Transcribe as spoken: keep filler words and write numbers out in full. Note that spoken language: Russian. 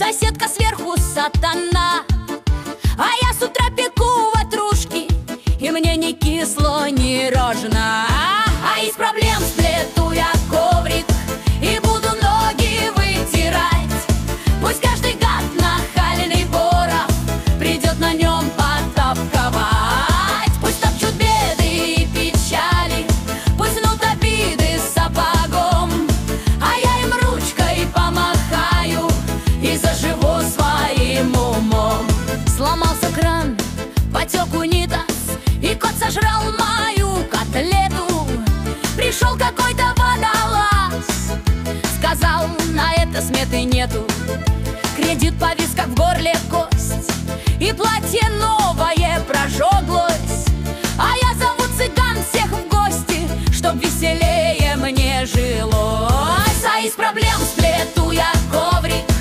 соседка сверху сатана. А я с утра пеку ватрушки, и мне ни кисло, ни рожно. А из проблем сплету я коврик и буду ноги вытирать. Пусть каждый гад нахальный воров придет на нем потапковать. Пусть топчут беды и печали, пусть гнут обиды сапогом, а я им ручкой помахаю и заживу своим умом. Сломался кран, потек унитаз, и кот сожрал мою котлету. Пришел какой-то водолаз, сказал, на это сметы нету. Кредит повис, как в горле кость, и платье новое прожегло.